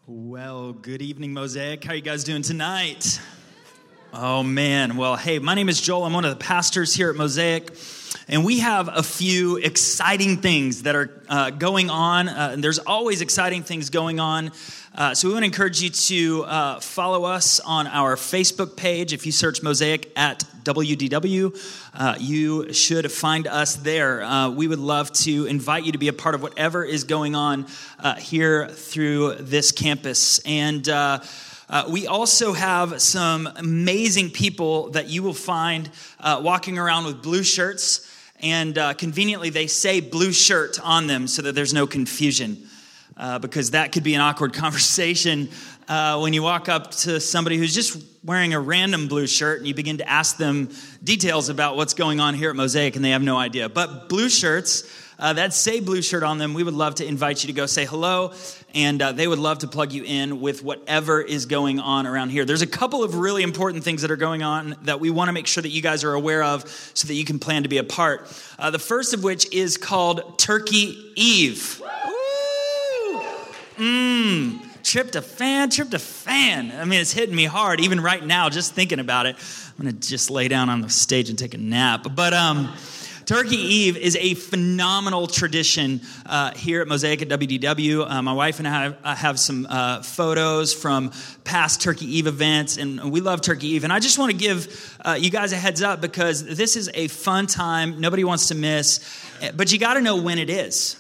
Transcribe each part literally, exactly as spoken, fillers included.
Well, good evening, Mosaic. How are you guys doing tonight? Oh, man. Well, hey, my name is Joel. I'm one of the pastors here at Mosaic, and we have a few exciting things that are uh, going on. Uh, and there's always exciting things going on. Uh, so we want to encourage you to uh, follow us on our Facebook page. If you search Mosaic at W D W, uh, you should find us there. Uh, we would love to invite you to be a part of whatever is going on uh, here through this campus. And uh, uh, we also have some amazing people that you will find uh, walking around with blue shirts. And uh, conveniently, they say blue shirt on them so that there's no confusion. Uh, because that could be an awkward conversation uh, when you walk up to somebody who's just wearing a random blue shirt and you begin to ask them details about what's going on here at Mosaic and they have no idea. But blue shirts uh, that say blue shirt on them, we would love to invite you to go say hello, and uh, they would love to plug you in with whatever is going on around here. There's a couple of really important things that are going on that we want to make sure that you guys are aware of so that you can plan to be a part. Uh, the first of which is called Turkey Eve. Mmm, tryptophan, tryptophan. I mean, it's hitting me hard, even right now, just thinking about it. I'm going to just lay down on the stage and take a nap. But um, Turkey Eve is a phenomenal tradition uh, here at Mosaic at W D W. Uh, my wife and I have, I have some uh, photos from past Turkey Eve events, and we love Turkey Eve. And I just want to give uh, you guys a heads up because this is a fun time nobody wants to miss, but you got to know when it is.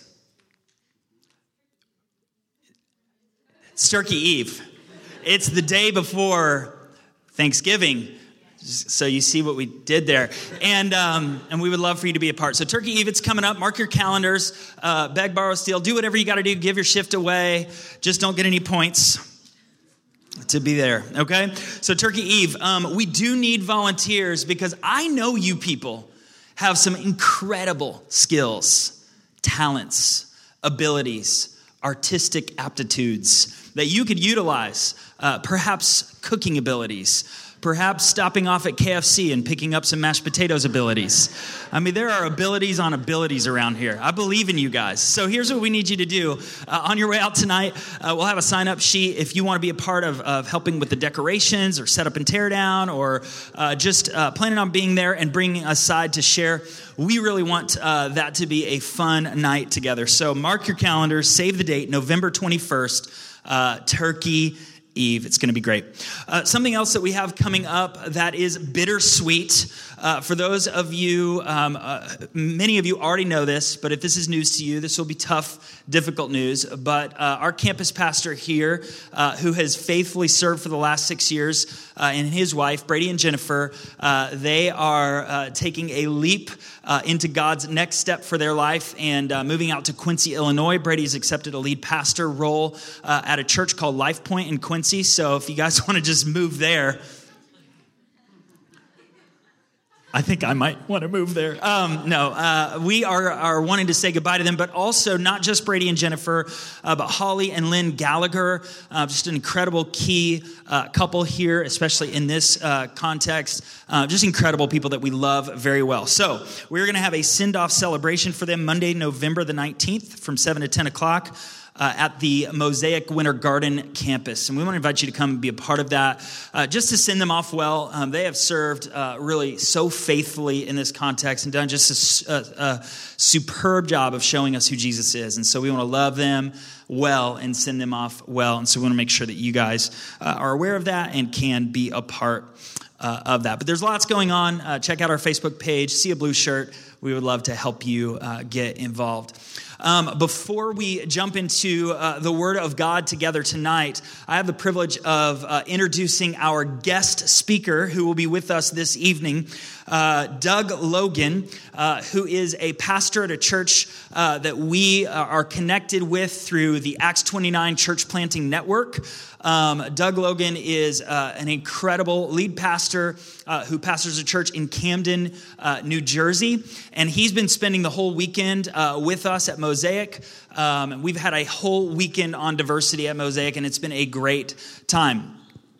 It's Turkey Eve. It's the day before Thanksgiving. So you see what we did there. And um, and we would love for you to be a part. So Turkey Eve, it's coming up. Mark your calendars. Uh, beg, borrow, steal. Do whatever you got to do. Give your shift away. Just don't get any points to be there, okay? So Turkey Eve, um, we do need volunteers because I know you people have some incredible skills, talents, abilities, artistic aptitudes that you could utilize, uh, perhaps cooking abilities, perhaps stopping off at K F C and picking up some mashed potatoes abilities. I mean, there are abilities on abilities around here. I believe in you guys. So here's what we need you to do. Uh, on your way out tonight, uh, we'll have a sign-up sheet if you want to be a part of, of helping with the decorations or set up and tear down or uh, just uh, planning on being there and bringing a side to share. We really want uh, that to be a fun night together. So mark your calendars, save the date, November twenty-first, uh, Turkey Eve. It's going to be great. Uh, something else that we have coming up that is bittersweet. Uh, for those of you, um, uh, many of you already know this, but if this is news to you, this will be tough, difficult news. But uh, our campus pastor here, uh, who has faithfully served for the last six years, uh, and his wife, Brady and Jennifer, uh, they are uh, taking a leap uh, into God's next step for their life and uh, moving out to Quincy, Illinois. Brady's accepted a lead pastor role uh, at a church called Life Point in Quincy. So if you guys want to just move there, I think I might want to move there. Um, no, uh, we are, are wanting to say goodbye to them, but also not just Brady and Jennifer, uh, but Holly and Lynn Gallagher, uh, just an incredible key uh, couple here, especially in this uh, context. Uh, just incredible people that we love very well. So we're going to have a send-off celebration for them Monday, November the nineteenth from seven to ten o'clock. Uh, at the Mosaic Winter Garden campus. And we want to invite you to come and be a part of that, uh, just to send them off well. Um, they have served uh, really so faithfully in this context and done just a, a, a superb job of showing us who Jesus is. And so we want to love them well and send them off well. And so we want to make sure that you guys uh, are aware of that and can be a part uh, of that. But there's lots going on. Uh, check out our Facebook page, see a blue shirt. We would love to help you uh, get involved. Um, before we jump into uh, the Word of God together tonight, I have the privilege of uh, introducing our guest speaker who will be with us this evening, uh, Doug Logan, uh, who is a pastor at a church uh, that we are connected with through the Acts twenty-nine Church Planting Network. Um, Doug Logan is uh, an incredible lead pastor uh, who pastors a church in Camden, uh, New Jersey. And he's been spending the whole weekend uh, with us at Mosaic. Um, and we've had a whole weekend on diversity at Mosaic, and it's been a great time.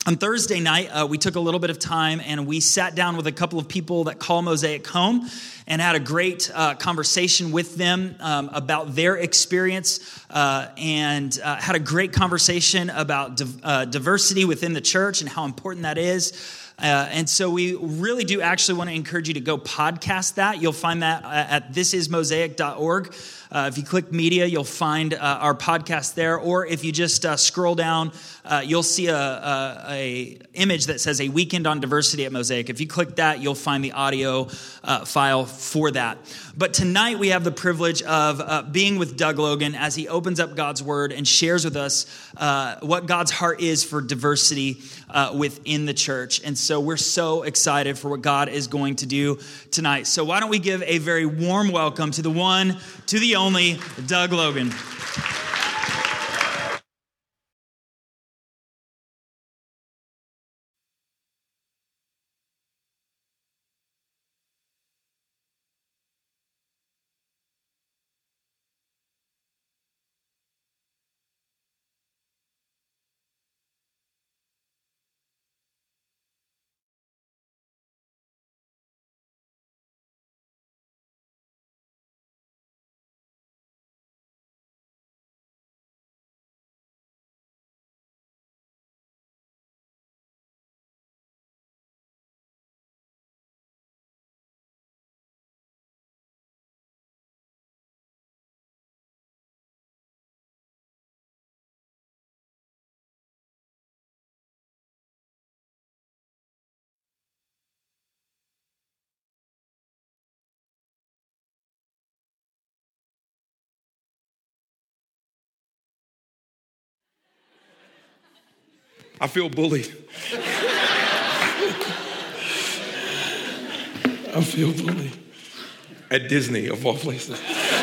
On Thursday night, uh, we took a little bit of time and we sat down with a couple of people that call Mosaic home and had a great uh, conversation with them um, about their experience uh, and uh, had a great conversation about div- uh, diversity within the church and how important that is. Uh, and so we really do actually want to encourage you to go podcast that. You'll find that at this is mosaic dot org. Uh, if you click media, you'll find uh, our podcast there. Or if you just uh, scroll down, uh, you'll see a, a, a image that says a weekend on diversity at Mosaic. If you click that, you'll find the audio uh, file for that. But tonight we have the privilege of uh, being with Doug Logan as he opens up God's word and shares with us uh, what God's heart is for diversity uh, within the church. And so we're so excited for what God is going to do tonight. So why don't we give a very warm welcome to the one, to the only, Doug Logan. I feel bullied. I feel bullied. At Disney, of all places.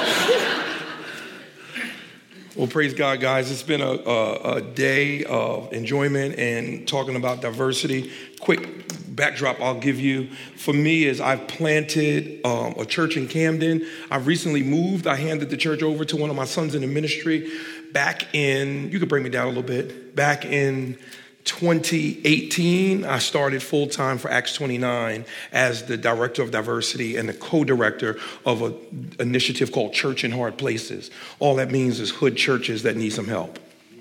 Well, praise God, guys. It's been a, a, a day of enjoyment and talking about diversity. Quick backdrop I'll give you. For me is I've planted um, a church in Camden. I've recently moved. I handed the church over to one of my sons in the ministry back in, you could bring me down a little bit, back in twenty eighteen, I started full-time for Acts twenty-nine as the director of diversity and the co-director of an initiative called Church in Hard Places. All that means is hood churches that need some help.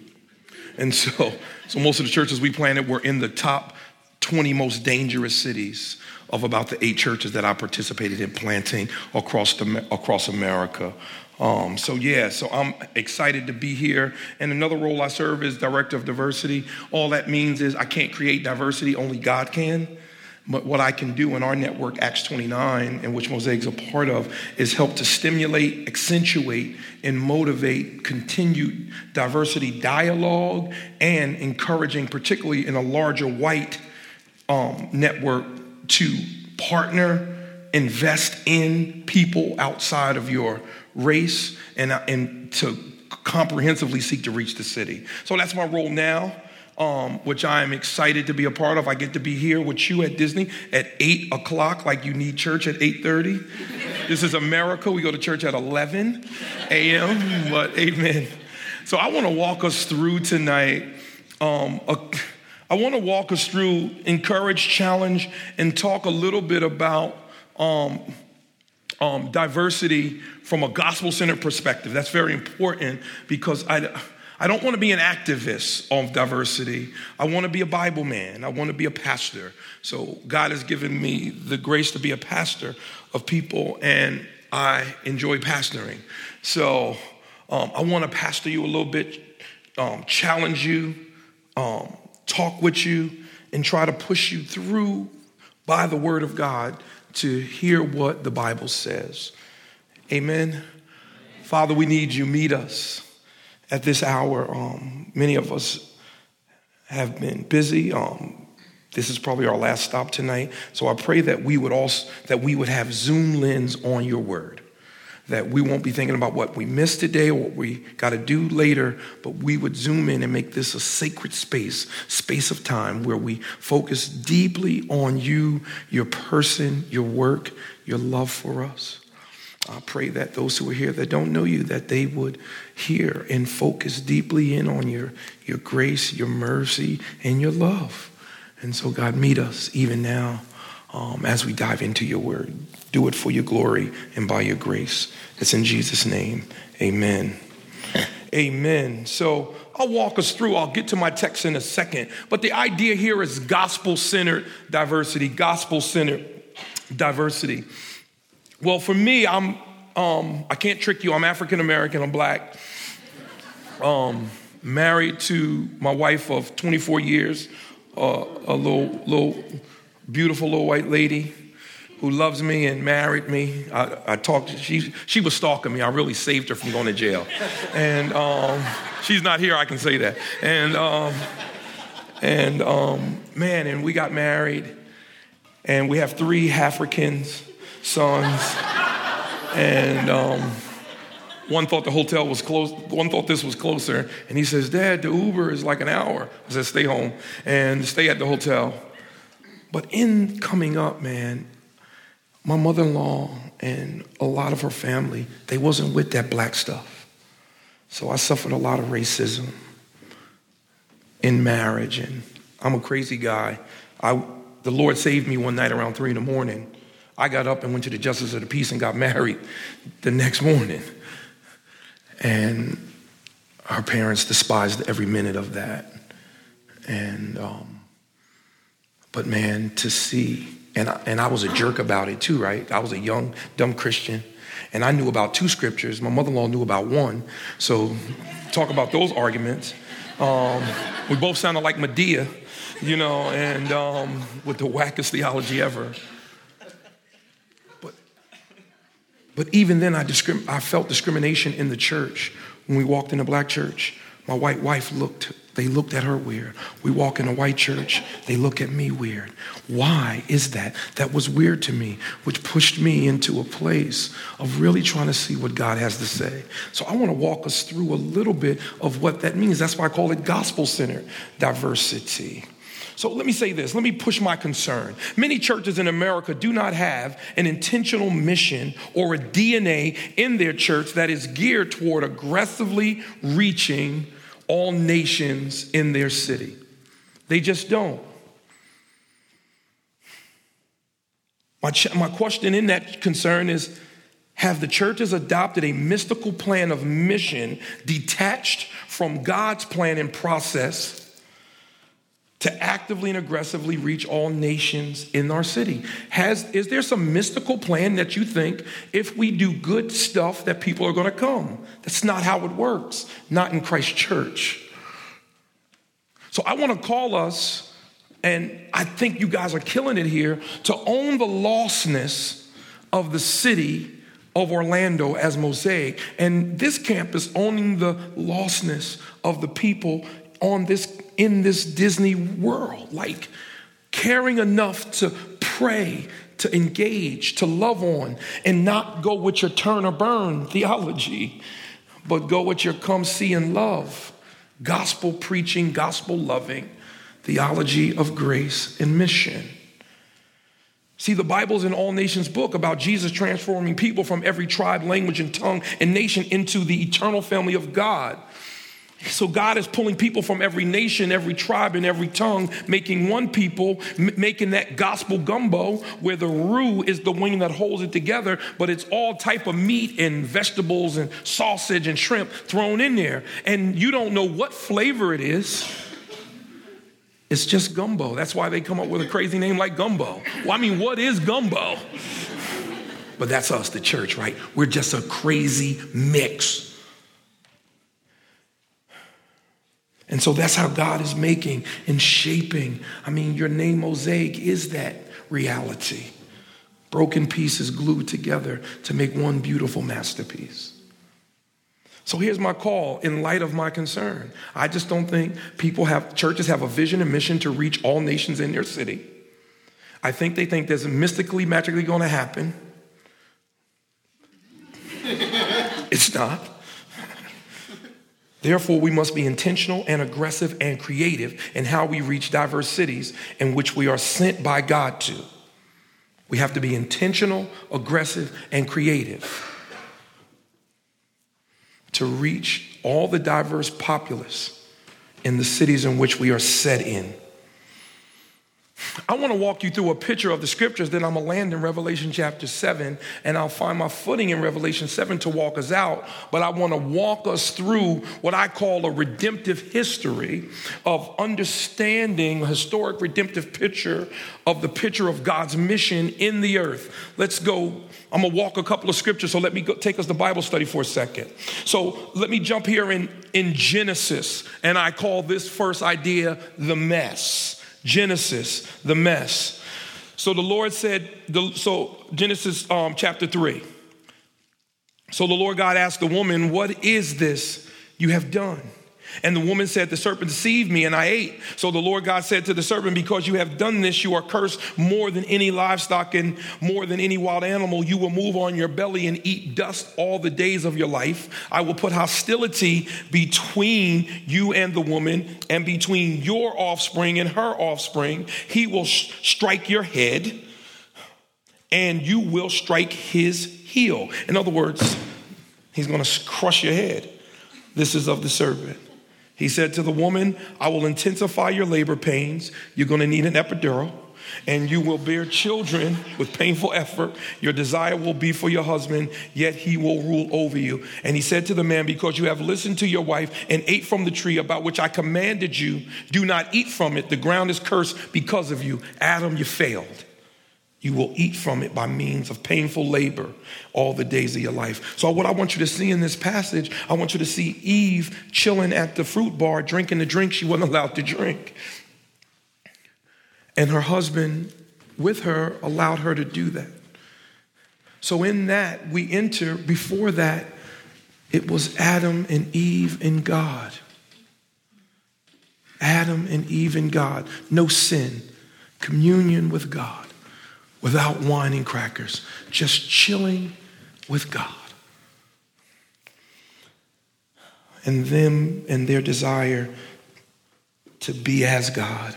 And so, so most of the churches we planted were in the top twenty most dangerous cities of about the eight churches that I participated in planting across the, across America. Um, so yeah, so I'm excited to be here. And another role I serve is director of diversity. All that means is I can't create diversity, only God can. But what I can do in our network, Acts twenty-nine, in which Mosaic's a part of, is help to stimulate, accentuate, and motivate continued diversity dialogue and encouraging, particularly in a larger white um, network, to partner, invest in people outside of your race and, and to comprehensively seek to reach the city. So that's my role now, um, which I am excited to be a part of. I get to be here with you at Disney at eight o'clock, like you need church at eight thirty. This is America. We go to church at eleven a.m., but amen. So I want to walk us through tonight. Um, a, I want to walk us through, encourage, challenge, and talk a little bit about um, Um, diversity from a gospel-centered perspective. That's very important because I, I don't want to be an activist of diversity. I want to be a Bible man. I want to be a pastor. So God has given me the grace to be a pastor of people, and I enjoy pastoring. So um, I want to pastor you a little bit, um, challenge you, um, talk with you, and try to push you through by the word of God to hear what the Bible says. Amen. Amen. Father, we need you. Meet us at this hour. Um, many of us have been busy. Um, this is probably our last stop tonight. So I pray that we would also that we would have zoom lens on your word. That we won't be thinking about what we missed today or what we got to do later, but we would zoom in and make this a sacred space, space of time where we focus deeply on you, your person, your work, your love for us. I pray that those who are here that don't know you, that they would hear and focus deeply in on your, your grace, your mercy, and your love. And so God, meet us even now um, as we dive into your word. Do it for your glory and by your grace. It's in Jesus' name. Amen. Amen. So I'll walk us through. I'll get to my text in a second. But the idea here is gospel-centered diversity. Gospel-centered diversity. Well, for me, I'm um, I can't trick you. I'm African-American. I'm black. Um, married to my wife of twenty-four years, uh, a little, little, beautiful little white lady who loves me and married me. I, I talked, she, she was stalking me. I really saved her from going to jail. And um, she's not here, I can say that. And, um, and um, man, and we got married. And we have three Africans, sons. And um, one thought the hotel was close. One thought this was closer. And he says, Dad, the Uber is like an hour. I said, stay home and stay at the hotel. But in coming up, man, my mother-in-law and a lot of her family, they wasn't with that black stuff. So I suffered a lot of racism in marriage. And I'm a crazy guy. I, the Lord saved me one night around three in the morning. I got up and went to the Justice of the Peace and got married the next morning. And her parents despised every minute of that. And, um, but man, to see, and I, and I was a jerk about it too, right? I was a young, dumb Christian. And I knew about two scriptures. My mother-in-law knew about one. So talk about those arguments. Um, we both sounded like Medea, you know, and um, with the wackest theology ever. But, but even then, I, discrim- I felt discrimination in the church. When we walked in a black church, my white wife looked, they looked at her weird. We walk in a white church, they look at me weird. Why is that? That was weird to me, which pushed me into a place of really trying to see what God has to say. So I want to walk us through a little bit of what that means. That's why I call it gospel-centered diversity. So let me say this. Let me push my concern. Many churches in America do not have an intentional mission or a D N A in their church that is geared toward aggressively reaching all nations in their city. They just don't. My, ch- my question in that concern is, have the churches adopted a mystical plan of mission detached from God's plan and process to actively and aggressively reach all nations in our city? Has, is there some mystical plan that you think if we do good stuff that people are going to come? That's not how it works, not in Christ Church. So I want to call us, and I think you guys are killing it here, to own the lostness of the city of Orlando as Mosaic. And this campus owning the lostness of the people on this in this Disney world, like caring enough to pray, to engage, to love on, and not go with your turn or burn theology, but go with your come see and love, gospel preaching, gospel loving theology of grace and mission. See, the Bible's an all nations book about Jesus transforming people from every tribe, language, and tongue and nation into the eternal family of God. So God is pulling people from every nation, every tribe, and every tongue, making one people, m- making that gospel gumbo where the roux is the wing that holds it together, but it's all type of meat and vegetables and sausage and shrimp thrown in there. And you don't know what flavor it is. It's just gumbo. That's why they come up with a crazy name like gumbo. Well, I mean, what is gumbo? But that's us, the church, right? We're just a crazy mix. And so that's how God is making and shaping. I mean, your name Mosaic is that reality. Broken pieces glued together to make one beautiful masterpiece. So here's my call in light of my concern. I just don't think people have, churches have a vision and mission to reach all nations in their city. I think they think there's mystically, magically going to happen. It's not. Therefore, we must be intentional and aggressive and creative in how we reach diverse cities in which we are sent by God to. We have to be intentional, aggressive, and creative to reach all the diverse populace in the cities in which we are set in. I want to walk you through a picture of the scriptures, then I'm going to land in Revelation chapter seven, and I'll find my footing in Revelation seven to walk us out. But I want to walk us through what I call a redemptive history of understanding, a historic redemptive picture of the picture of God's mission in the earth. Let's go. I'm going to walk a couple of scriptures, so let me go, take us to Bible study for a second. So let me jump here in, in Genesis, and I call this first idea the mess. Genesis, the mess. So the Lord said, the, so Genesis um, chapter three. So the Lord God asked the woman, what is this you have done? And the woman said, the serpent deceived me and I ate. So the Lord God said to the serpent, because you have done this, you are cursed more than any livestock and more than any wild animal. You will move on your belly and eat dust all the days of your life. I will put hostility between you and the woman and between your offspring and her offspring. He will sh- strike your head and you will strike his heel. In other words, he's going to crush your head. This is of the serpent. He said to the woman, I will intensify your labor pains. You're going to need an epidural, and you will bear children with painful effort. Your desire will be for your husband, yet he will rule over you. And he said to the man, because you have listened to your wife and ate from the tree about which I commanded you, do not eat from it. The ground is cursed because of you. Adam, you failed. You will eat from it by means of painful labor all the days of your life. So what I want you to see in this passage, I want you to see Eve chilling at the fruit bar, drinking the drink she wasn't allowed to drink. And her husband with her allowed her to do that. So in that, we enter, before that, it was Adam and Eve in God. Adam and Eve in God. No sin. Communion with God. Without wine and crackers, just chilling with God. And them and their desire to be as God.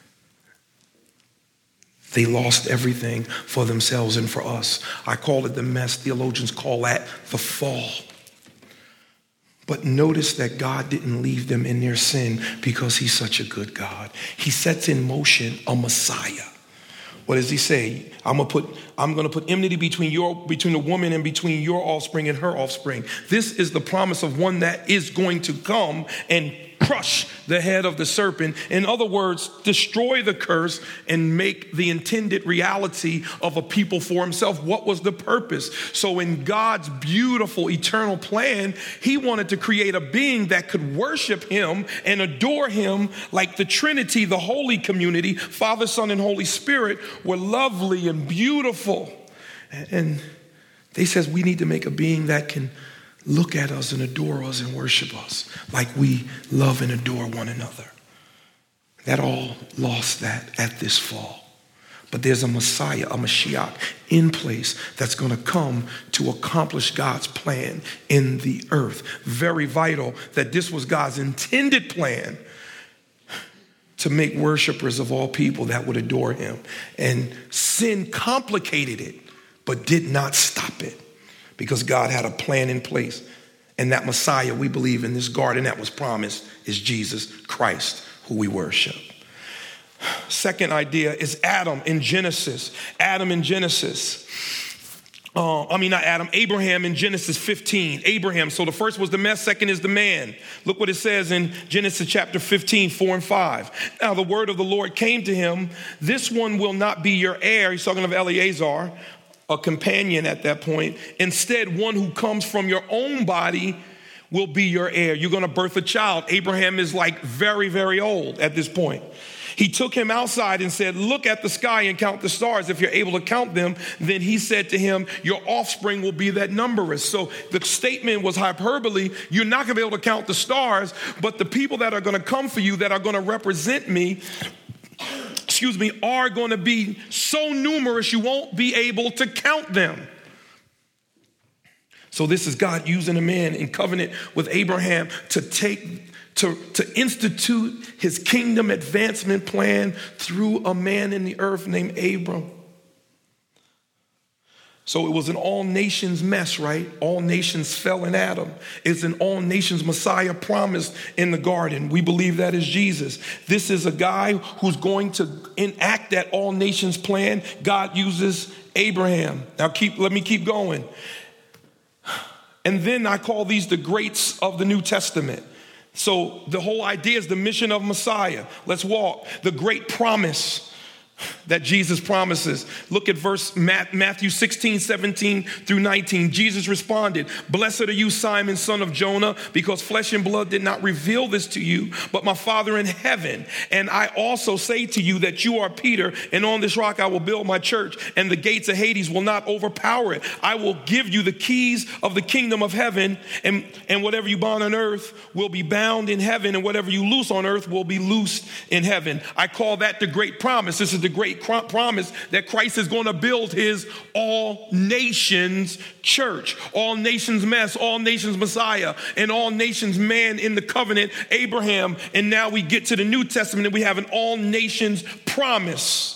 They lost everything for themselves and for us. I call it the mess. Theologians call that the fall. But notice that God didn't leave them in their sin because he's such a good God. He sets in motion a Messiah. What does he say? I'm gonna put I'm gonna put enmity between your between the woman and between your offspring and her offspring. This is the promise of one that is going to come and crush the head of the serpent. In other words, destroy the curse and make the intended reality of a people for himself. What was the purpose? So in God's beautiful eternal plan, he wanted to create a being that could worship him and adore him like the Trinity, the holy community, Father, Son, and Holy Spirit were lovely and beautiful. And they says we need to make a being that can look at us and adore us and worship us like we love and adore one another. That all lost that at this fall. But there's a Messiah, a Mashiach in place that's going to come to accomplish God's plan in the earth. Very vital that this was God's intended plan to make worshipers of all people that would adore him. And sin complicated it, but did not stop it. Because God had a plan in place. And that Messiah, we believe in this garden that was promised, is Jesus Christ, who we worship. Second idea is Adam in Genesis. Adam in Genesis. Uh, I mean, not Adam, Abraham in Genesis fifteen. Abraham. So the first was the mess, second is the man. Look what it says in Genesis chapter fifteen, four and five. Now the word of the Lord came to him. This one will not be your heir. He's talking of Eleazar, a companion at that point. Instead, one who comes from your own body will be your heir. You're going to birth a child. Abraham is like very, very old at this point. He took him outside and said, look at the sky and count the stars. If you're able to count them, then he said to him, your offspring will be that numberless. So the statement was hyperbole. You're not going to be able to count the stars, but the people that are going to come for you, that are going to represent me, excuse me, are going to be so numerous you won't be able to count them. So this is God using a man in covenant with Abraham to take, to, to institute his kingdom advancement plan through a man in the earth named Abram. So it was an all nations mess, right? All nations fell in Adam. It's an all nations Messiah promised in the garden. We believe that is Jesus. This is a guy who's going to enact that all nations plan. God uses Abraham. Now keep, let me keep going. And then I call these the greats of the New Testament. So the whole idea is the mission of Messiah. Let's walk. The great promise that Jesus promises. Look at verse Matthew sixteen, seventeen through nineteen. Jesus responded, "Blessed are you, Simon, son of Jonah, because flesh and blood did not reveal this to you, but my Father in heaven. And I also say to you that you are Peter, and on this rock I will build my church, and the gates of Hades will not overpower it. I will give you the keys of the kingdom of heaven, and, and whatever you bind on earth will be bound in heaven, and whatever you loose on earth will be loosed in heaven." I call that the great promise. This is the great promise that Christ is going to build his all nations church, all nations mess, all nations Messiah, and all nations man in the covenant, Abraham. And now we get to the New Testament and we have an all nations promise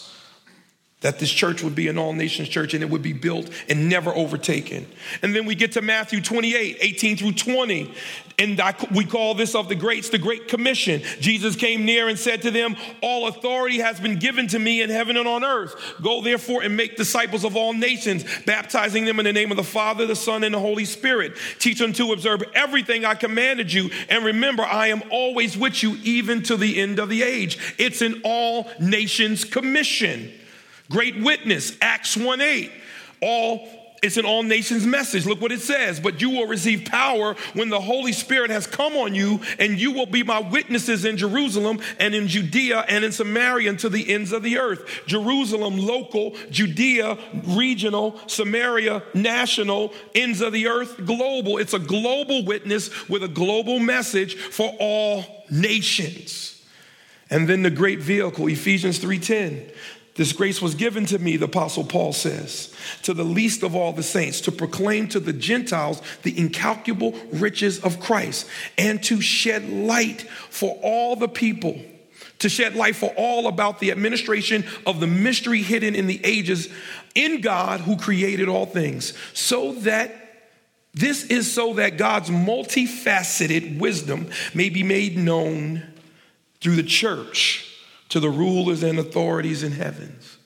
that this church would be an all nations church and it would be built and never overtaken. And then we get to Matthew twenty-eight, eighteen through twenty. And I, we call this of the greats, the Great Commission. Jesus came near and said to them, "All authority has been given to me in heaven and on earth. Go therefore and make disciples of all nations, baptizing them in the name of the Father, the Son, and the Holy Spirit. Teach them to observe everything I commanded you. And remember, I am always with you even to the end of the age." It's an all nations commission. Great witness, Acts one eight. All, it's an all nations message. Look what it says. "But you will receive power when the Holy Spirit has come on you, and you will be my witnesses in Jerusalem and in Judea and in Samaria and to the ends of the earth." Jerusalem, local; Judea, regional; Samaria, national; ends of the earth, global. It's a global witness with a global message for all nations. And then the great vehicle, Ephesians three ten. "This grace was given to me," the Apostle Paul says, "to the least of all the saints, to proclaim to the Gentiles the incalculable riches of Christ, and to shed light for all the people, to shed light for all about the administration of the mystery hidden in the ages in God who created all things, so that this is so that God's multifaceted wisdom may be made known through the church to the rulers and authorities in heavens."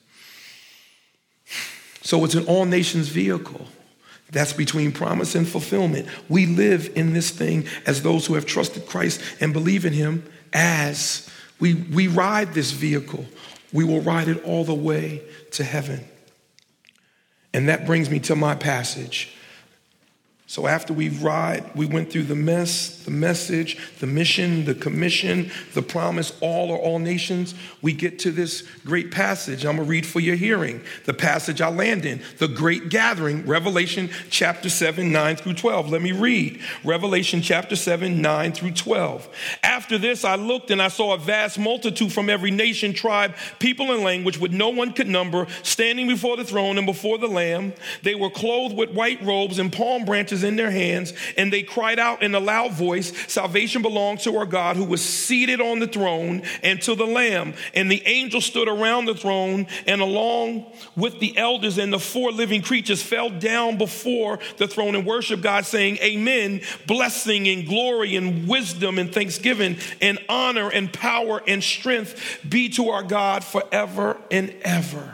So it's an all nations vehicle. That's between promise and fulfillment. We live in this thing as those who have trusted Christ and believe in him. As we, we ride this vehicle, we will ride it all the way to heaven. And that brings me to my passage. So after we ride, we went through the mess, the message, the mission, the commission, the promise, all are all nations. We get to this great passage. I'm going to read for your hearing. The passage I land in, the great gathering, Revelation chapter seven, nine through twelve. Let me read. Revelation chapter seven, nine through twelve. "After this, I looked and I saw a vast multitude from every nation, tribe, people, and language, which no one could number, standing before the throne and before the Lamb. They were clothed with white robes and palm branches in their hands, and they cried out in a loud voice, 'Salvation belongs to our God who was seated on the throne and to the Lamb.' And the angels stood around the throne, and along with the elders and the four living creatures fell down before the throne and worshiped God, saying, 'Amen. Blessing and glory and wisdom and thanksgiving and honor and power and strength be to our God forever and ever.'"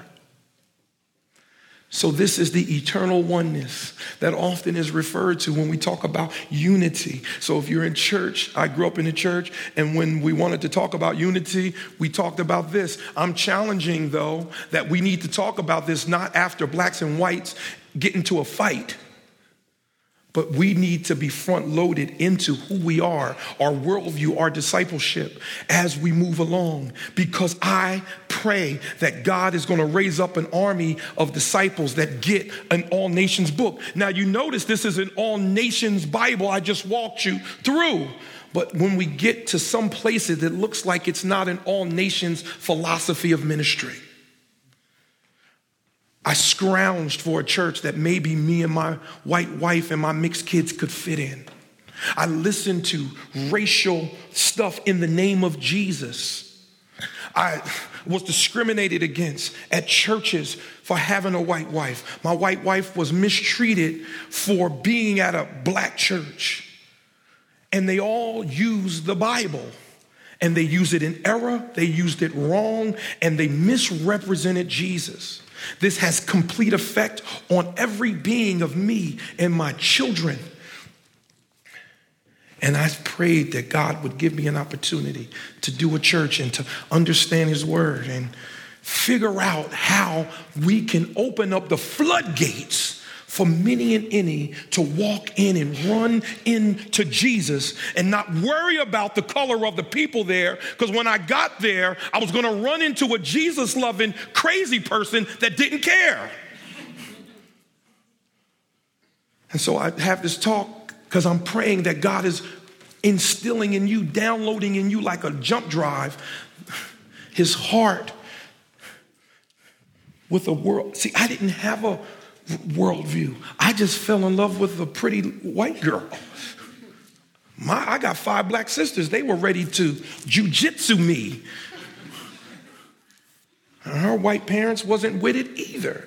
So this is the eternal oneness that often is referred to when we talk about unity. So if you're in church, I grew up in a church, and when we wanted to talk about unity, we talked about this. I'm challenging, though, that we need to talk about this not after blacks and whites get into a fight, but we need to be front-loaded into who we are, our worldview, our discipleship as we move along. Because I pray that God is going to raise up an army of disciples that get an all-nations book. Now, you notice this is an all-nations Bible I just walked you through. But when we get to some places, it looks like it's not an all-nations philosophy of ministry. I scrounged for a church that maybe me and my white wife and my mixed kids could fit in. I listened to racial stuff in the name of Jesus. I was discriminated against at churches for having a white wife. My white wife was mistreated for being at a black church. And they all used the Bible. And they used it in error, they used it wrong, and they misrepresented Jesus. This has complete effect on every being of me and my children. And I prayed that God would give me an opportunity to do a church and to understand his word and figure out how we can open up the floodgates for many and any to walk in and run into Jesus and not worry about the color of the people there. Because when I got there, I was going to run into a Jesus-loving, crazy person that didn't care. And so I have this talk because I'm praying that God is instilling in you, downloading in you like a jump drive, his heart with a world. See, I didn't have a worldview. I just fell in love with a pretty white girl. My, I got five black sisters. They were ready to jujitsu me. And her white parents wasn't with it either.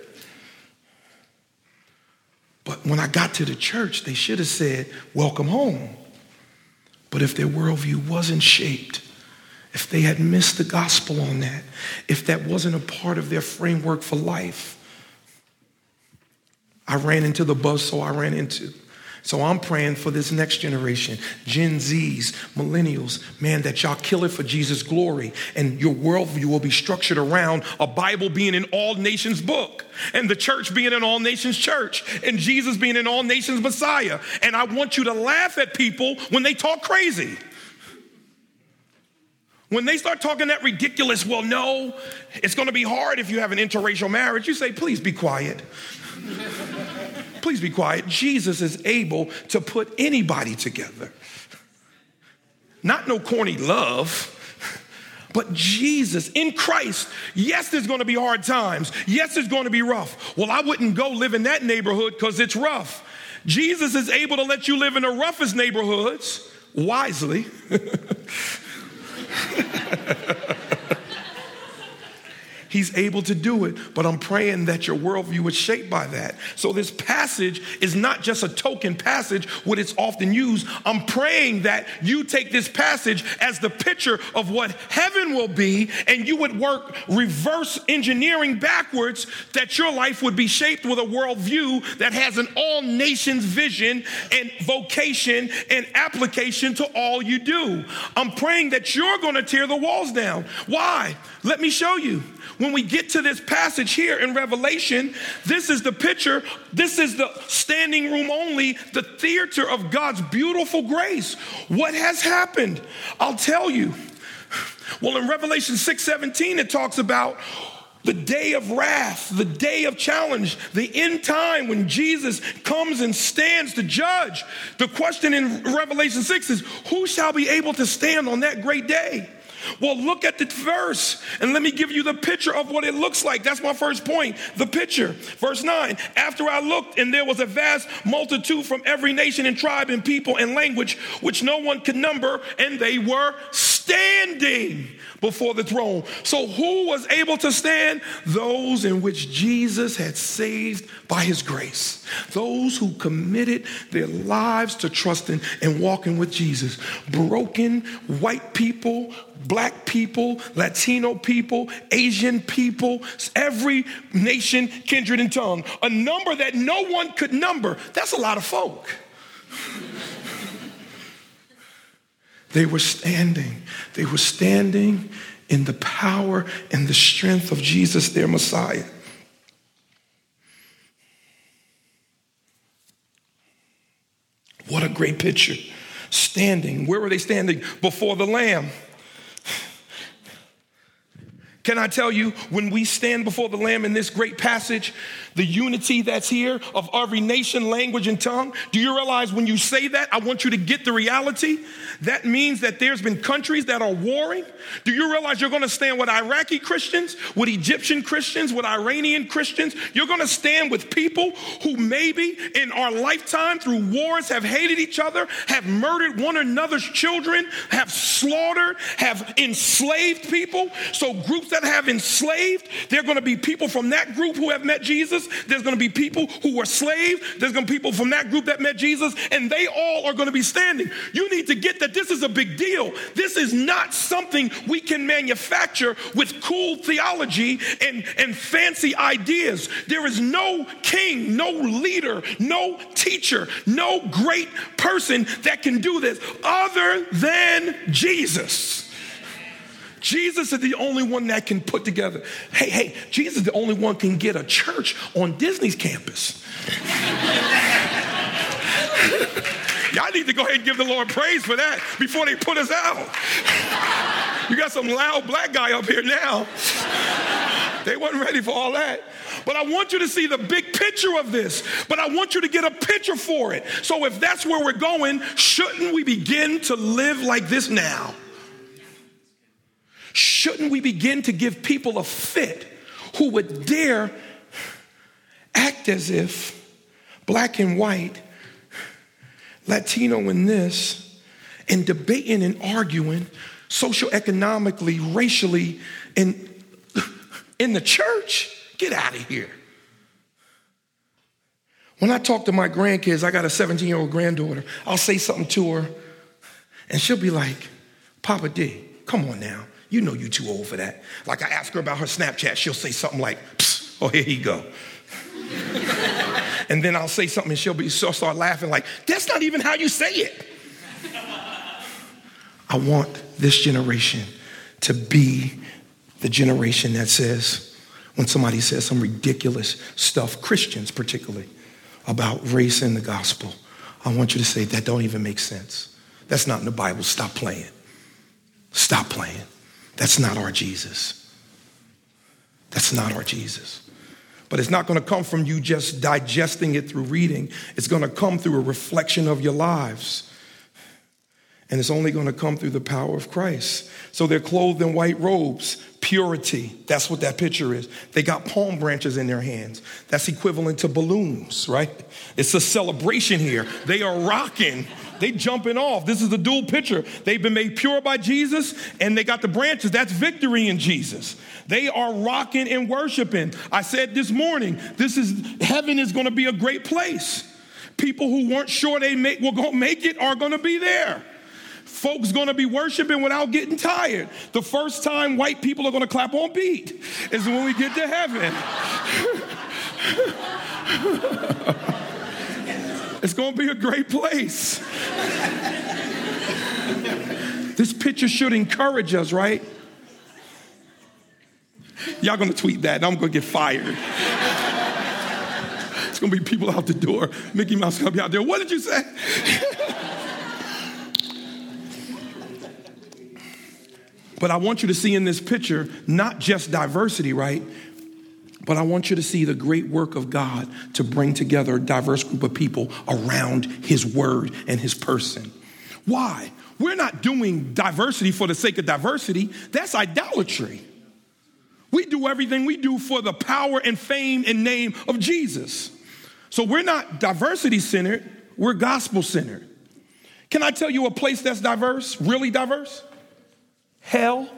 But when I got to the church, they should have said, welcome home. But if their worldview wasn't shaped, if they had missed the gospel on that, if that wasn't a part of their framework for life, I ran into the buzzsaw I ran into. So I'm praying for this next generation, Gen Zs, millennials, man, that y'all kill it for Jesus' glory. And your worldview will be structured around a Bible being an all nations book and the church being an all nations church and Jesus being an all nations Messiah. And I want you to laugh at people when they talk crazy. When they start talking that ridiculous, well, no, it's going to be hard if you have an interracial marriage. You say, please be quiet. Please be quiet. Jesus is able to put anybody together. Not no corny love, but Jesus in Christ. Yes, there's going to be hard times. Yes, it's going to be rough. Well, I wouldn't go live in that neighborhood because it's rough. Jesus is able to let you live in the roughest neighborhoods wisely. He's able to do it, but I'm praying that your worldview is shaped by that. So this passage is not just a token passage, what it's often used. I'm praying that you take this passage as the picture of what heaven will be, and you would work reverse engineering backwards, that your life would be shaped with a worldview that has an all nations vision and vocation and application to all you do. I'm praying that you're going to tear the walls down. Why? Let me show you. When we get to this passage here in Revelation, this is the picture, this is the standing room only, the theater of God's beautiful grace. What has happened? I'll tell you. Well, in Revelation six seventeen, it talks about the day of wrath, the day of challenge, the end time when Jesus comes and stands to judge. The question in Revelation six is, who shall be able to stand on that great day? Well, look at the verse and let me give you the picture of what it looks like. That's my first point, the picture. Verse nine, after I looked and there was a vast multitude from every nation and tribe and people and language, which no one could number, and they were standing before the throne. So who was able to stand? Those in which Jesus had saved by his grace. Those who committed their lives to trusting and walking with Jesus. Broken white people, black people, Latino people, Asian people, every nation, kindred, and tongue. A number that no one could number. That's a lot of folk. They were standing. They were standing in the power and the strength of Jesus, their Messiah. What a great picture. Standing. Where were they standing? Before the Lamb. Can I tell you, when we stand before the Lamb in this great passage, the unity that's here of every nation, language, and tongue, do you realize when you say that, I want you to get the reality? That means that there's been countries that are warring. Do you realize you're going to stand with Iraqi Christians, with Egyptian Christians, with Iranian Christians? You're going to stand with people who maybe in our lifetime through wars have hated each other, have murdered one another's children, have slaughtered, have enslaved people. So groups that have enslaved, there are going to be people from that group who have met Jesus. There's going to be people who were slaved. There's going to be people from that group that met Jesus, and they all are going to be standing. You need to get that this is a big deal. This is not something we can manufacture with cool theology and, and fancy ideas. There is no king, no leader, no teacher, no great person that can do this other than Jesus. Jesus is the only one that can put together. Hey, hey, Jesus is the only one can get a church on Disney's campus. Y'all need to go ahead and give the Lord praise for that before they put us out. You got some loud black guy up here now. They weren't ready for all that. But I want you to see the big picture of this. But I want you to get a picture for it. So if that's where we're going, shouldn't we begin to live like this now? Shouldn't we begin to give people a fit who would dare act as if black and white, Latino and this, and debating and arguing socioeconomically, racially, and in the church? Get out of here. When I talk to my grandkids, I got a seventeen-year-old granddaughter, I'll say something to her, and she'll be like, Papa D, come on now. You know you're too old for that. Like I ask her about her Snapchat, she'll say something like, psst, oh, here you go. And then I'll say something and she'll be she'll start laughing like, that's not even how you say it. I want this generation to be the generation that says, when somebody says some ridiculous stuff, Christians particularly, about race in the gospel, I want you to say, that don't even make sense. That's not in the Bible. Stop playing. Stop playing. That's not our Jesus. That's not our Jesus. But it's not going to come from you just digesting it through reading. It's going to come through a reflection of your lives. And it's only going to come through the power of Christ. So they're clothed in white robes, purity. That's what that picture is. They got palm branches in their hands. That's equivalent to balloons, right? It's a celebration here. They are rocking. They jumping off. This is a dual picture. They've been made pure by Jesus, and they got the branches. That's victory in Jesus. They are rocking and worshiping. I said this morning, this is heaven is going to be a great place. People who weren't sure they make, were going to make it are going to be there. Folks going to be worshiping without getting tired. The first time white people are going to clap on beat is when we get to heaven. It's going to be a great place. This picture should encourage us, right? Y'all going to tweet that, and I'm going to get fired. It's going to be people out the door. Mickey Mouse is going to be out there. What did you say? But I want you to see in this picture, not just diversity, right? But I want you to see the great work of God to bring together a diverse group of people around his word and his person. Why? We're not doing diversity for the sake of diversity. That's idolatry. We do everything we do for the power and fame and name of Jesus. So we're not diversity-centered. We're gospel-centered. Can I tell you a place that's diverse, really diverse? Hell.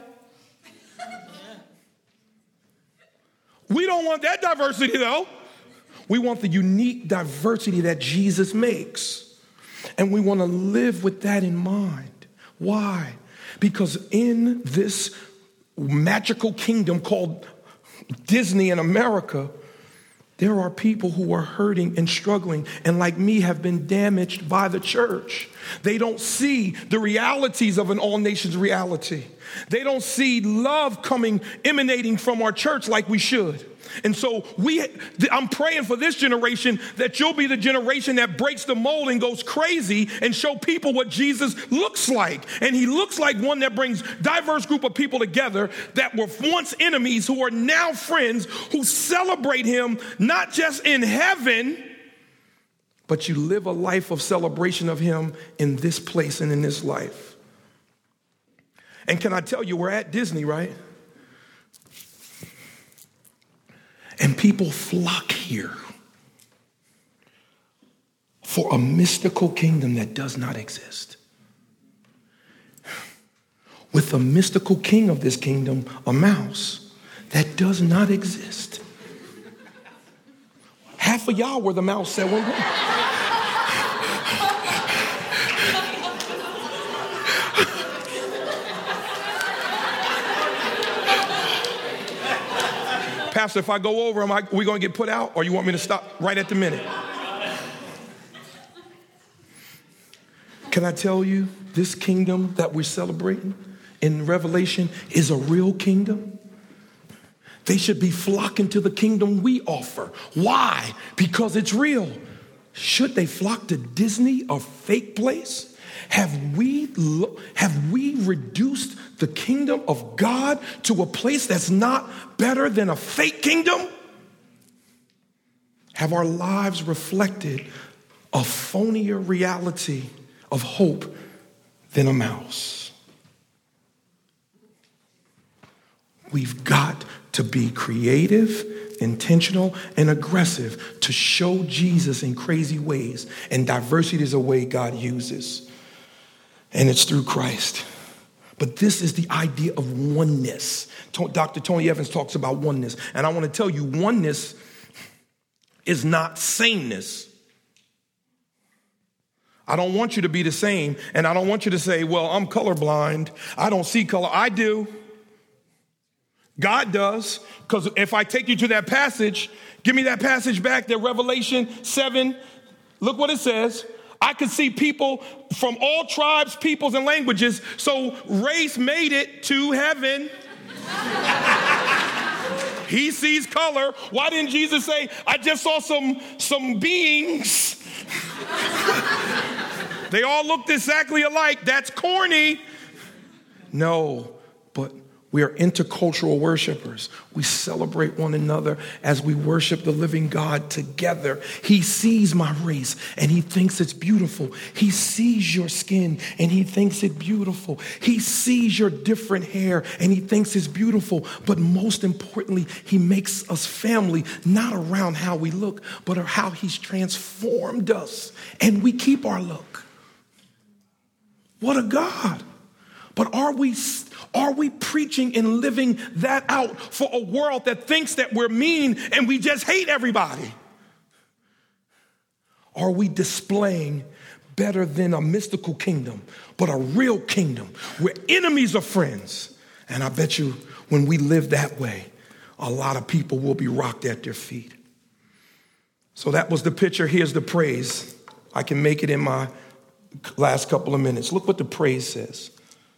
We don't want that diversity, though. We want the unique diversity that Jesus makes. And we want to live with that in mind. Why? Because in this magical kingdom called Disney in America, there are people who are hurting and struggling and like me have been damaged by the church. They don't see the realities of an all nations reality. They don't see love coming, emanating from our church like we should. And so we, I'm praying for this generation that you'll be the generation that breaks the mold and goes crazy and show people what Jesus looks like. And he looks like one that brings diverse group of people together that were once enemies who are now friends, who celebrate him not just in heaven, but you live a life of celebration of him in this place and in this life. And can I tell you, we're at Disney, right? And people flock here for a mystical kingdom that does not exist. With the mystical king of this kingdom, a mouse that does not exist. Half of y'all were the mouse at one point. Pastor, if I go over, am I, we going to get put out, or you want me to stop right at the minute? Can I tell you, this kingdom that we're celebrating in Revelation is a real kingdom? They should be flocking to the kingdom we offer. Why? Because it's real. Should they flock to Disney, a fake place? Have we, have we reduced the kingdom of God to a place that's not better than a fake kingdom? Have our lives reflected a phonier reality of hope than a mouse? We've got to be creative, intentional, and aggressive to show Jesus in crazy ways. And diversity is a way God uses. And it's through Christ. But this is the idea of oneness. Doctor Tony Evans talks about oneness. And I want to tell you, oneness is not sameness. I don't want you to be the same. And I don't want you to say, well, I'm colorblind. I don't see color. I do. God does. Because if I take you to that passage, give me that passage back there, Revelation seven. Look what it says. I could see people from all tribes, peoples, and languages. So race made it to heaven. He sees color. Why didn't Jesus say, I just saw some, some beings. They all looked exactly alike. That's corny. No, but we are intercultural worshipers. We celebrate one another as we worship the living God together. He sees my race and he thinks it's beautiful. He sees your skin and he thinks it beautiful. He sees your different hair and he thinks it's beautiful. But most importantly, he makes us family, not around how we look, but how he's transformed us. And we keep our look. What a God. But are we Are we preaching and living that out for a world that thinks that we're mean and we just hate everybody? Are we displaying better than a mystical kingdom, but a real kingdom where enemies are friends? And I bet you when we live that way, a lot of people will be rocked at their feet. So that was the picture. Here's the praise. I can make it in my last couple of minutes. Look what the praise says.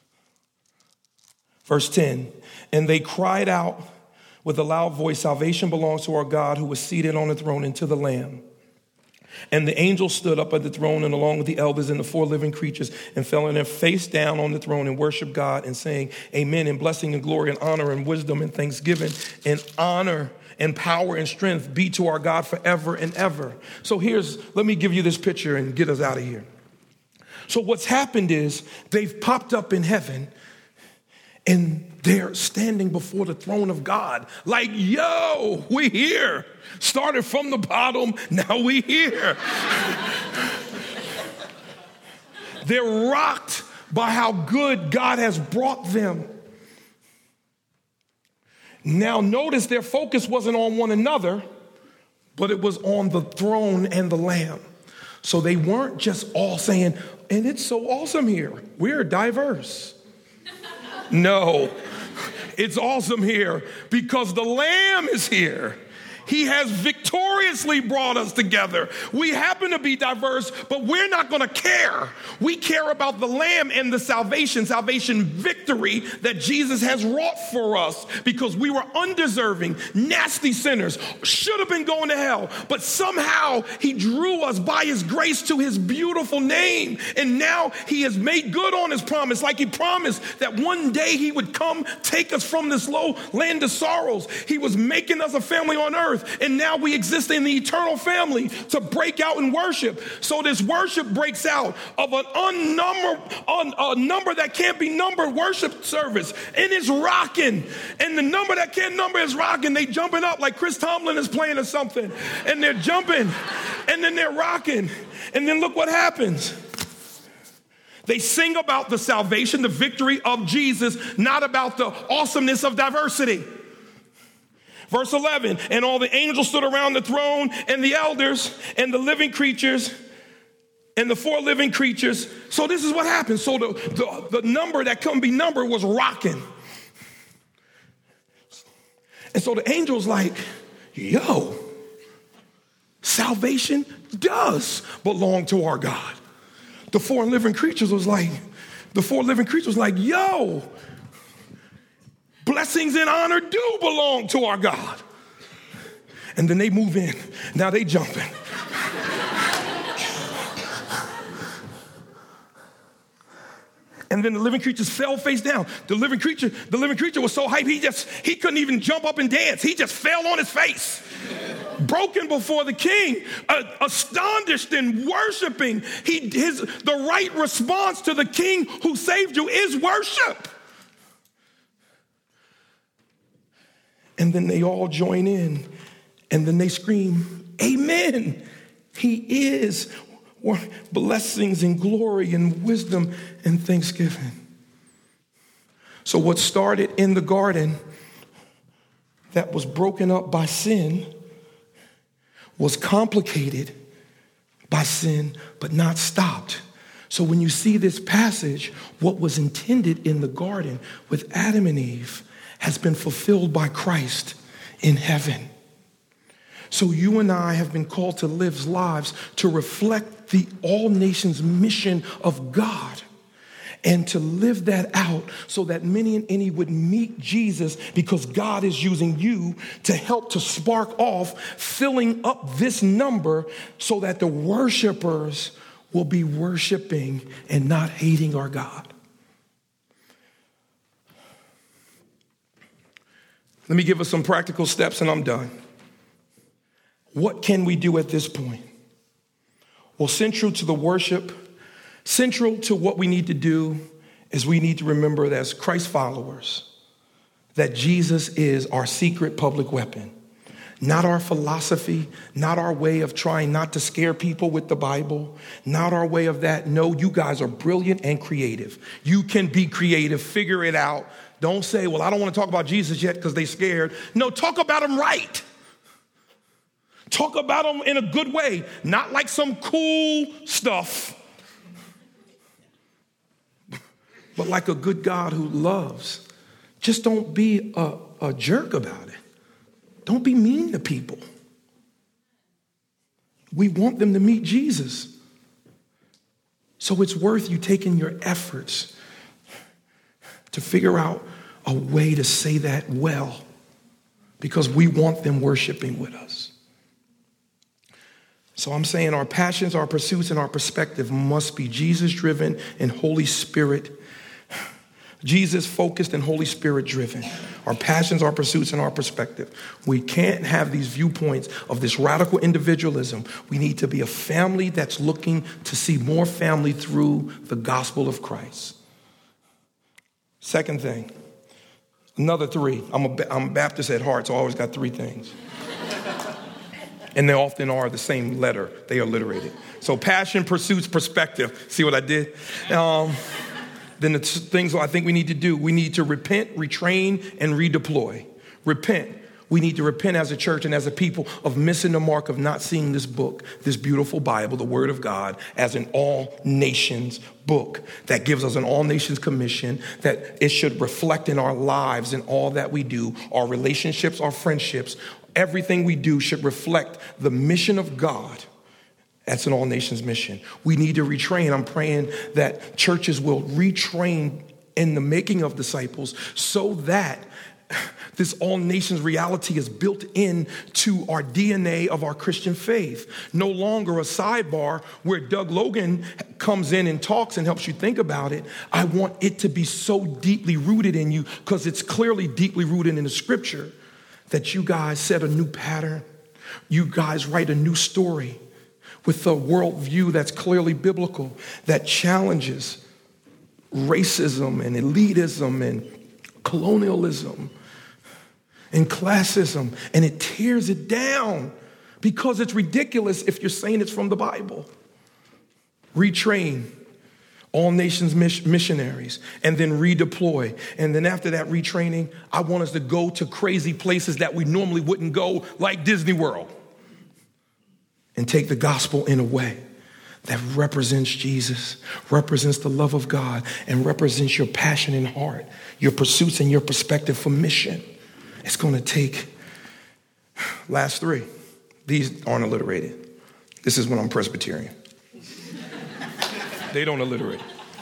Verse ten, and they cried out with a loud voice, salvation belongs to our God who was seated on the throne and to the Lamb. And the angels stood up at the throne and along with the elders and the four living creatures and fell on their face down on the throne and worshiped God and saying, amen, and blessing and glory and honor and wisdom and thanksgiving and honor and power and strength be to our God forever and ever. So here's, let me give you this picture and get us out of here. So what's happened is they've popped up in heaven and they're standing before the throne of God like, yo, we here. Started from the bottom, now we here. They're rocked by how good God has brought them. Now notice their focus wasn't on one another, but it was on the throne and the Lamb. So they weren't just all saying, and it's so awesome here. We're diverse. No, it's awesome here because the Lamb is here. He has victoriously brought us together. We happen to be diverse, but we're not going to care. We care about the Lamb and the salvation, salvation victory that Jesus has wrought for us because we were undeserving, nasty sinners, should have been going to hell. But somehow he drew us by his grace to his beautiful name. And now he has made good on his promise, like he promised that one day he would come take us from this low land of sorrows. He was making us a family on earth. And now we exist in the eternal family to break out in worship. So this worship breaks out of an unnumber, un, a number that can't be numbered worship service. And it's rocking. And the number that can't number is rocking. They jumping up like Chris Tomlin is playing or something. And they're jumping. And then they're rocking. And then look what happens. They sing about the salvation, the victory of Jesus, not about the awesomeness of diversity. Verse eleven, and all the angels stood around the throne and the elders and the living creatures and the four living creatures. So this is what happened. So the, the, the number that couldn't be numbered was rocking. And so the angel's like, yo, salvation does belong to our God. The four living creatures was like, the four living creatures was like, yo, blessings and honor do belong to our God. And then they move in. Now they jumping. And then the living creatures fell face down. The living creature, the living creature was so hyped, he just, he couldn't even jump up and dance. He just fell on his face. Broken before the king, uh, astonished and worshiping. He, his, the right response to the king who saved you is worship. And then they all join in, and then they scream, amen. He is blessings and glory and wisdom and thanksgiving. So what started in the garden that was broken up by sin was complicated by sin, but not stopped. So when you see this passage, what was intended in the garden with Adam and Eve has been fulfilled by Christ in heaven. So you and I have been called to live lives to reflect the all nations mission of God and to live that out so that many and any would meet Jesus because God is using you to help to spark off, filling up this number so that the worshipers will be worshiping and not hating our God. Let me give us some practical steps and I'm done. What can we do at this point? Well, central to the worship, central to what we need to do is we need to remember that as Christ followers, that Jesus is our secret public weapon. Not our philosophy, not our way of trying not to scare people with the Bible, not our way of that. No, you guys are brilliant and creative. You can be creative, figure it out. Don't say, well, I don't want to talk about Jesus yet because they're scared. No, talk about him right. Talk about him in a good way, not like some cool stuff, but like a good God who loves. Just don't be a, a jerk about it. Don't be mean to people. We want them to meet Jesus. So it's worth you taking your efforts to figure out a way to say that well, because we want them worshiping with us. So I'm saying our passions, our pursuits, and our perspective must be Jesus-driven and Holy Spirit. Jesus-focused and Holy Spirit-driven. Our passions, our pursuits, and our perspective. We can't have these viewpoints of this radical individualism. We need to be a family that's looking to see more family through the gospel of Christ. Second thing, another three. I'm a, I'm a Baptist at heart, so I always got three things. And they often are the same letter. They are alliterated. So passion, pursuits, perspective. See what I did? Um, then the t- things I think we need to do, we need to repent, retrain, and redeploy. Repent. We need to repent as a church and as a people of missing the mark of not seeing this book, this beautiful Bible, the Word of God, as an all nations book that gives us an all nations commission, that it should reflect in our lives and all that we do, our relationships, our friendships, Everything we do should reflect the mission of God. That's an all nations mission. We need to retrain. I'm praying that churches will retrain in the making of disciples so that this all nations reality is built into our D N A of our Christian faith. No longer a sidebar where Doug Logan comes in and talks and helps you think about it. I want it to be so deeply rooted in you, because it's clearly deeply rooted in the scripture, that you guys set a new pattern. You guys write a new story with a worldview that's clearly biblical, that challenges racism and elitism and colonialism and classism, and it tears it down because it's ridiculous if you're saying it's from the Bible. Retrain all nations missionaries, and then redeploy. And then after that retraining, I want us to go to crazy places that we normally wouldn't go, like Disney World, and take the gospel in a way that represents Jesus, represents the love of God, and represents your passion and heart, your pursuits and your perspective for mission. It's going to take, last three. These aren't alliterated. This is when I'm Presbyterian. They don't alliterate.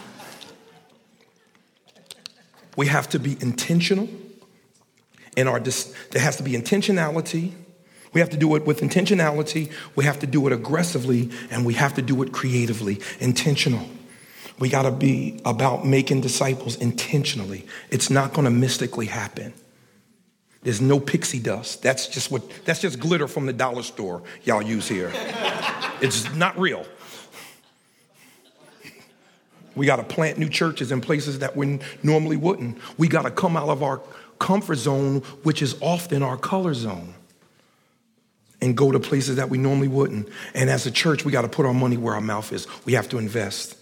We have to be intentional in our, dis- there has to be intentionality. We have to do it with intentionality. We have to do it aggressively, and we have to do it creatively. Intentional. We got to be about making disciples intentionally. It's not going to mystically happen. There's no pixie dust. That's just what, that's just glitter from the dollar store y'all use here. It's not real. We got to plant new churches in places that we normally wouldn't. We got to come out of our comfort zone, which is often our color zone, and go to places that we normally wouldn't. And as a church, we got to put our money where our mouth is. We have to invest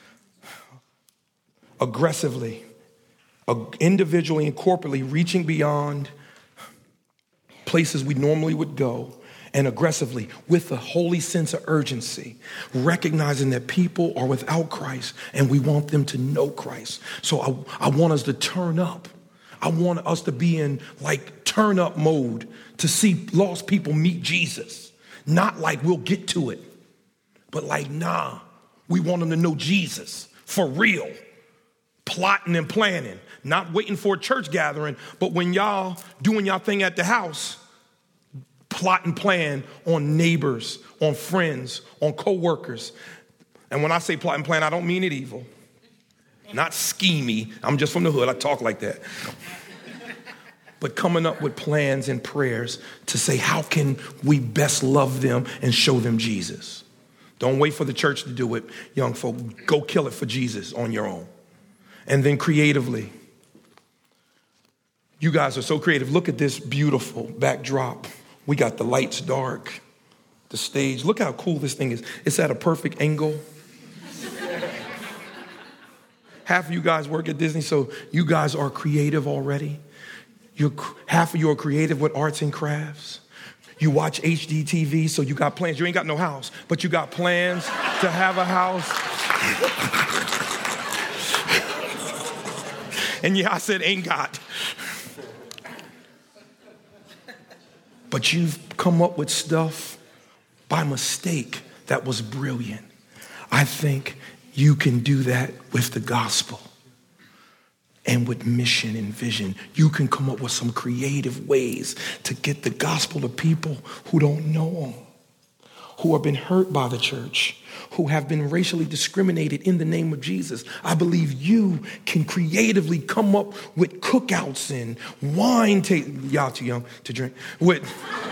aggressively, individually and corporately, reaching beyond places we normally would go, and aggressively with a holy sense of urgency, recognizing that people are without Christ and we want them to know Christ. So I, I want us to turn up. I want us to be in like turn up mode to see lost people meet Jesus. Not like we'll get to it, but like, nah, we want them to know Jesus for real. Plotting and planning, not waiting for a church gathering, but when y'all doing y'all thing at the house, plot and plan on neighbors, on friends, on co-workers. And when I say plot and plan, I don't mean it evil. Not schemy. I'm just from the hood. I talk like that. But coming up with plans and prayers to say, how can we best love them and show them Jesus? Don't wait for the church to do it, young folk. Go kill it for Jesus on your own. And then creatively, you guys are so creative. Look at this beautiful backdrop. We got the lights dark, the stage. Look how cool this thing is. It's at a perfect angle. Half of you guys work at Disney, so you guys are creative already. You're, half of you are creative with arts and crafts. You watch H D T V, so you got plans. You ain't got no house, but you got plans to have a house. And yeah, I said ain't got. But you've come up with stuff by mistake that was brilliant. I think you can do that with the gospel and with mission and vision. You can come up with some creative ways to get the gospel to people who don't know them, who have been hurt by the church, who have been racially discriminated in the name of Jesus. I believe you can creatively come up with cookouts and wine ta- y'all too young to drink. With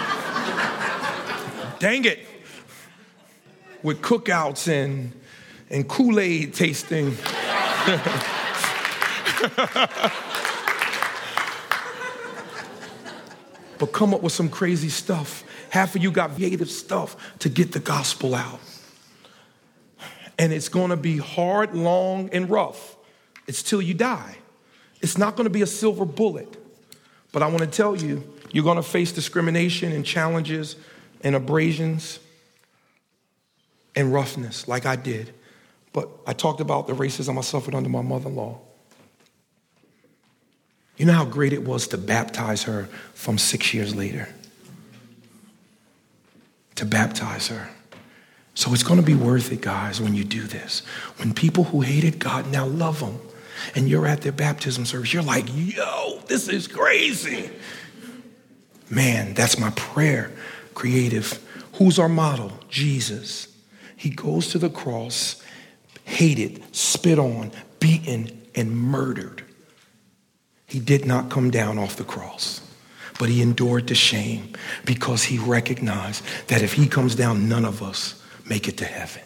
dang it. With cookouts and and Kool-Aid tasting. But come up with some crazy stuff. Half of you got creative stuff to get the gospel out. And it's going to be hard, long, and rough. It's till you die. It's not going to be a silver bullet. But I want to tell you, you're going to face discrimination and challenges and abrasions and roughness like I did. But I talked about the racism I suffered under my mother-in-law. You know how great it was to baptize her from six years later? to baptize her. So it's going to be worth it, guys, when you do this. When people who hated God now love him, and you're at their baptism service, you're like, yo, this is crazy. Man, that's my prayer. Creative. Who's our model? Jesus. He goes to the cross, hated, spit on, beaten, and murdered. He did not come down off the cross, but he endured the shame because he recognized that if he comes down, none of us make it to heaven.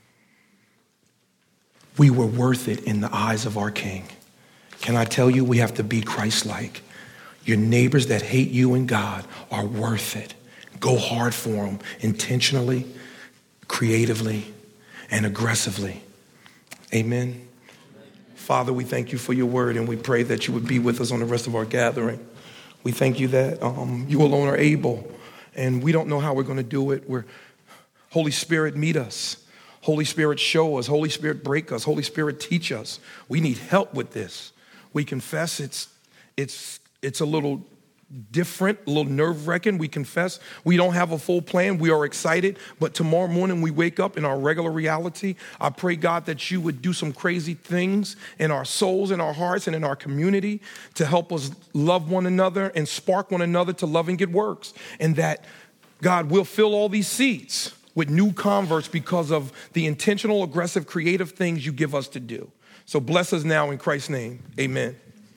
We were worth it in the eyes of our King. Can I tell you, we have to be Christ-like. Your neighbors that hate you and God are worth it. Go hard for them, intentionally, creatively, and aggressively. Amen. Father, we thank you for your word, and we pray that you would be with us on the rest of our gathering. We thank you that um, you alone are able, and we don't know how we're going to do it. We're Holy Spirit, meet us. Holy Spirit, show us. Holy Spirit, break us. Holy Spirit, teach us. We need help with this. We confess it's it's it's a little different, a little nerve-wracking. We confess we don't have a full plan. We are excited, but tomorrow morning we wake up in our regular reality. I pray, God, that you would do some crazy things in our souls, in our hearts, and in our community to help us love one another and spark one another to love and good works. And that, God, we'll fill all these seats with new converts because of the intentional, aggressive, creative things you give us to do. So bless us now in Christ's name. Amen.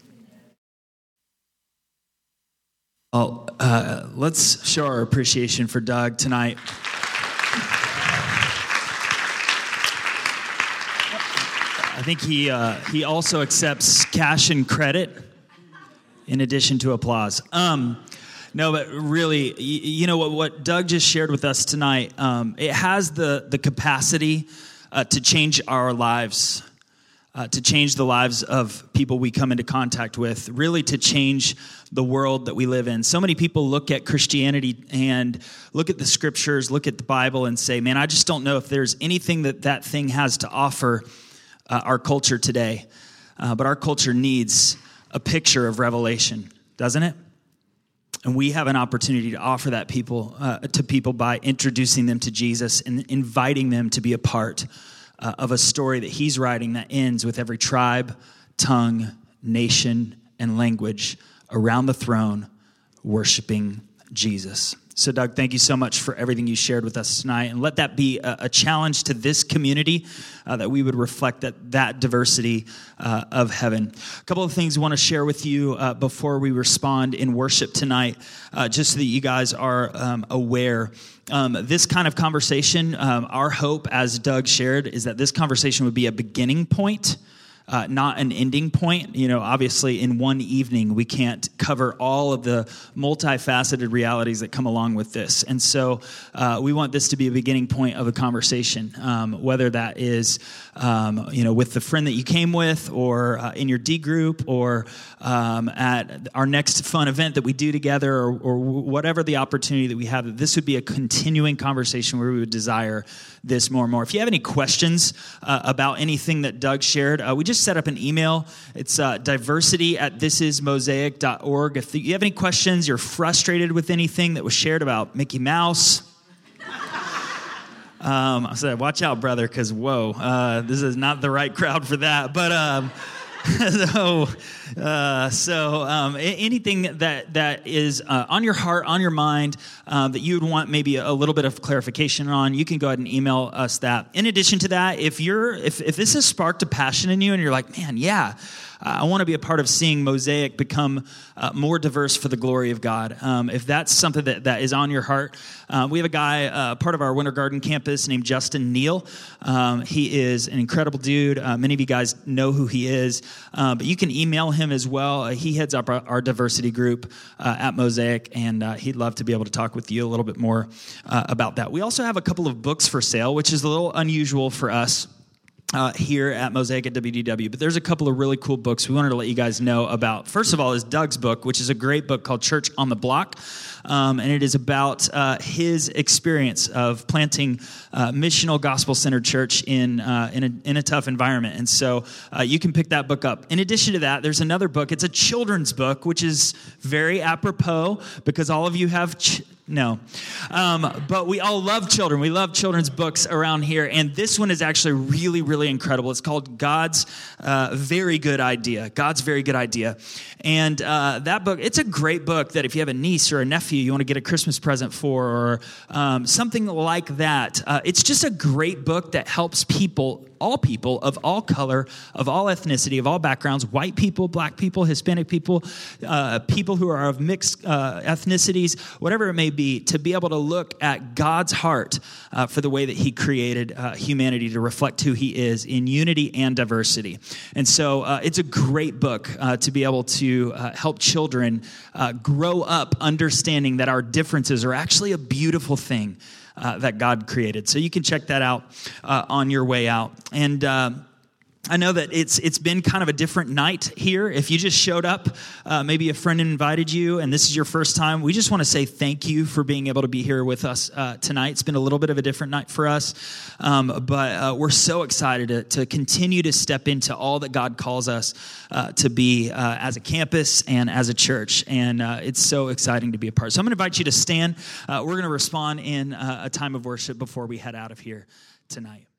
Well, uh, let's show our appreciation for Doug tonight. I think he uh, he also accepts cash and credit in addition to applause. Um, No, but really, you know what, what Doug just shared with us tonight, um, it has the, the capacity uh, to change our lives, uh, to change the lives of people we come into contact with, really to change the world that we live in. So many people look at Christianity and look at the scriptures, look at the Bible and say, man, I just don't know if there's anything that that thing has to offer uh, our culture today. Uh, but our culture needs a picture of Revelation, doesn't it? And we have an opportunity to offer that people uh, to people by introducing them to Jesus and inviting them to be a part uh, of a story that he's writing that ends with every tribe, tongue, nation, and language around the throne worshiping Jesus. So, Doug, thank you so much for everything you shared with us tonight. And let that be a, a challenge to this community uh, that we would reflect that, that diversity uh, of heaven. A couple of things I want to share with you uh, before we respond in worship tonight, uh, just so that you guys are um, aware. Um, this kind of conversation, um, our hope, as Doug shared, is that this conversation would be a beginning point, Uh, not an ending point. You know, obviously in one evening, we can't cover all of the multifaceted realities that come along with this. And so uh, we want this to be a beginning point of a conversation, um, whether that is, um, you know, with the friend that you came with or uh, in your D group or um, at our next fun event that we do together or, or whatever the opportunity that we have, that this would be a continuing conversation where we would desire this more and more. If you have any questions uh, about anything that Doug shared, uh, we just set up an email. It's uh, diversity at this is mosaic dot org. If you have any questions, you're frustrated with anything that was shared about Mickey Mouse, um, I said, watch out, brother, because whoa, uh, this is not the right crowd for that. But um, so, uh, so um, anything that that is uh, on your heart, on your mind, um, that you would want maybe a little bit of clarification on, you can go ahead and email us that. In addition to that, if you're if if this has sparked a passion in you, and you're like, man, yeah, uh, I want to be a part of seeing Mosaic become uh, more diverse for the glory of God. Um, if that's something that, that is on your heart, uh, we have a guy, uh, part of our Winter Garden campus, named Justin Neal. Um, he is an incredible dude. Uh, many of you guys know who he is, uh, but you can email him as well. Uh, he heads up our, our diversity group uh, at Mosaic, and uh, he'd love to be able to talk with you a little bit more uh, about that. We also have a couple of books for sale, which is a little unusual for us Uh, here at Mosaic at W D W, but there's a couple of really cool books we wanted to let you guys know about. First of all is Doug's book, which is a great book called Church on the Block, um, and it is about uh, his experience of planting uh, missional gospel-centered church in uh, in, a, in a tough environment, and so uh, you can pick that book up. In addition to that, there's another book. It's a children's book, which is very apropos because all of you have ch- No. Um, but we all love children. We love children's books around here. And this one is actually really, really incredible. It's called God's uh, Very Good Idea. God's Very Good Idea. And uh, that book, it's a great book that if you have a niece or a nephew you want to get a Christmas present for, or um, something like that. Uh, it's just a great book that helps people, all people of all color, of all ethnicity, of all backgrounds, white people, black people, Hispanic people, uh, people who are of mixed uh, ethnicities, whatever it may be, to be able to look at God's heart uh, for the way that he created uh, humanity to reflect who he is in unity and diversity. And so uh, it's a great book uh, to be able to uh, help children uh, grow up understanding that our differences are actually a beautiful thing Uh, that God created. So you can check that out uh, on your way out. And uh, I know that it's it's been kind of a different night here. If you just showed up, uh, maybe a friend invited you, and this is your first time, we just want to say thank you for being able to be here with us uh, tonight. It's been a little bit of a different night for us, um, but uh, we're so excited to, to continue to step into all that God calls us uh, to be uh, as a campus and as a church, and uh, it's so exciting to be a part. So I'm going to invite you to stand. Uh, we're going to respond in uh, a time of worship before we head out of here tonight.